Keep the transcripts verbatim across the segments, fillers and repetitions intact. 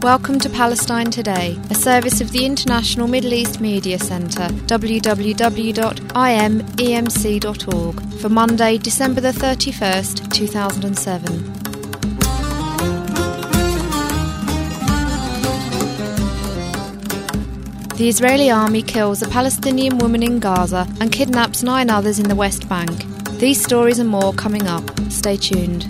Welcome to Palestine Today, a service of the International Middle East Media Centre, w w w dot i m e m c dot org, for Monday, December the thirty-first, two thousand seven. The Israeli army kills a Palestinian woman in Gaza and kidnaps nine others in the West Bank. These stories and more coming up. Stay tuned.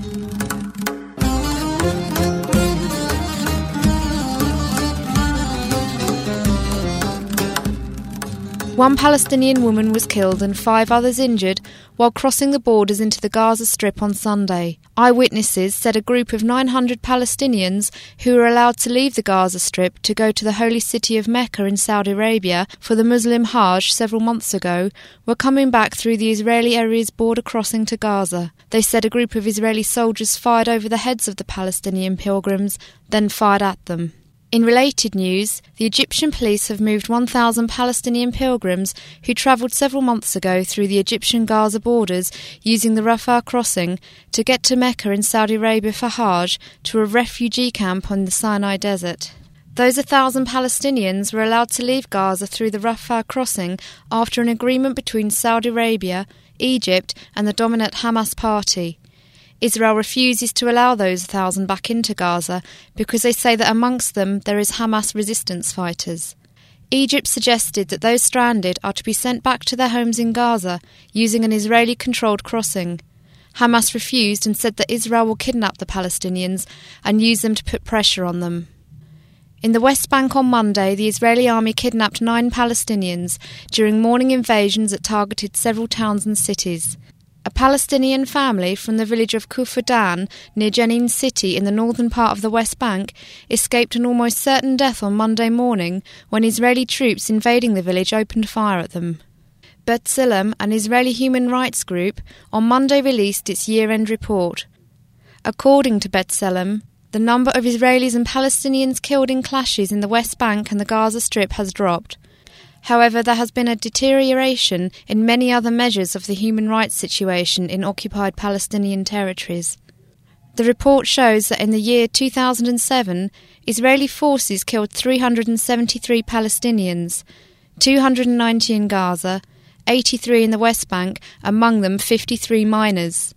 One Palestinian woman was killed and five others injured while crossing the borders into the Gaza Strip on Sunday. Eyewitnesses said a group of nine hundred Palestinians who were allowed to leave the Gaza Strip to go to the holy city of Mecca in Saudi Arabia for the Muslim Hajj several months ago were coming back through the Israeli area's border crossing to Gaza. They said a group of Israeli soldiers fired over the heads of the Palestinian pilgrims, then fired at them. In related news, the Egyptian police have moved one thousand Palestinian pilgrims who travelled several months ago through the Egyptian-Gaza borders using the Rafah crossing to get to Mecca in Saudi Arabia for Hajj to a refugee camp on the Sinai Desert. Those one thousand Palestinians were allowed to leave Gaza through the Rafah crossing after an agreement between Saudi Arabia, Egypt and the dominant Hamas party. Israel refuses to allow those thousand back into Gaza because they say that amongst them there is Hamas resistance fighters. Egypt suggested that those stranded are to be sent back to their homes in Gaza using an Israeli-controlled crossing. Hamas refused and said that Israel will kidnap the Palestinians and use them to put pressure on them. In the West Bank on Monday, the Israeli army kidnapped nine Palestinians during morning invasions that targeted several towns and cities. A Palestinian family from the village of Kfar Dan, near Jenin city in the northern part of the West Bank, escaped an almost certain death on Monday morning when Israeli troops invading the village opened fire at them. B'Tselem, an Israeli human rights group, on Monday released its year-end report. According to B'Tselem, the number of Israelis and Palestinians killed in clashes in the West Bank and the Gaza Strip has dropped. However, there has been a deterioration in many other measures of the human rights situation in occupied Palestinian territories. The report shows that in the year two thousand seven, Israeli forces killed three hundred seventy-three Palestinians, two hundred ninety in Gaza, eighty-three in the West Bank, among them fifty-three minors.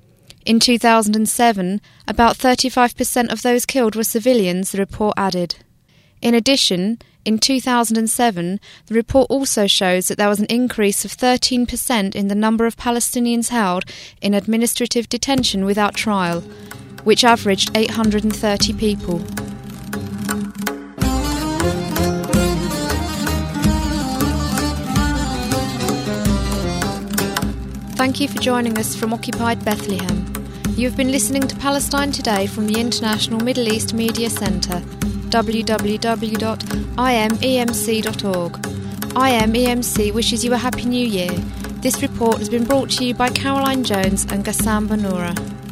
In two thousand seven, about thirty-five percent of those killed were civilians, the report added. In addition, in two thousand seven, the report also shows that there was an increase of thirteen percent in the number of Palestinians held in administrative detention without trial, which averaged eight hundred thirty people. Thank you for joining us from occupied Bethlehem. You have been listening to Palestine Today from the International Middle East Media Centre, w w w dot i m e m c dot org. I M E M C wishes you a Happy New Year. This report has been brought to you by Caroline Jones and Gassam Banura.